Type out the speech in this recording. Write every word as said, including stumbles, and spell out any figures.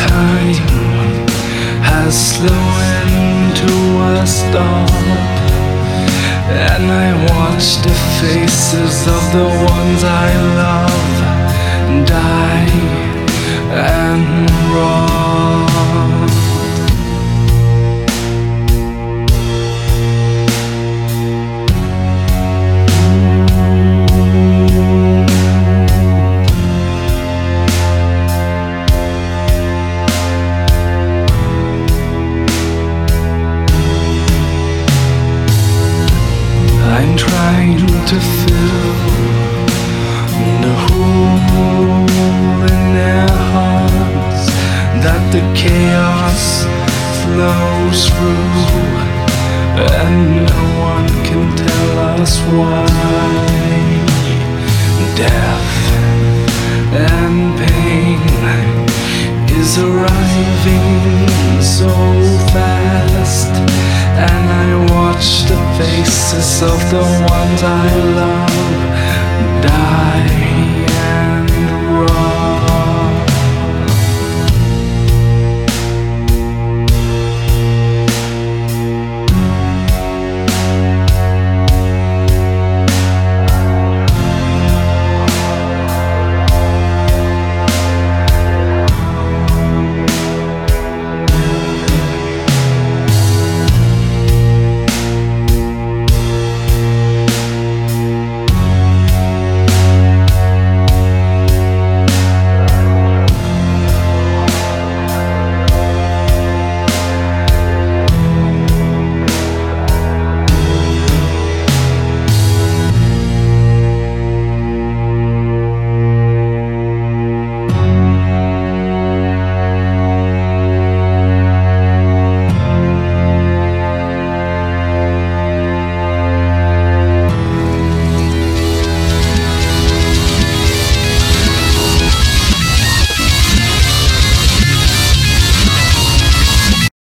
time has slowed to a stop, and I watch the faces of the ones I love die and rot. I'm trying to fill the hole in their hearts that the chaos flows through, and no one can tell us why. Death and pain is arriving so fast, and I watch the faces of the ones I love die.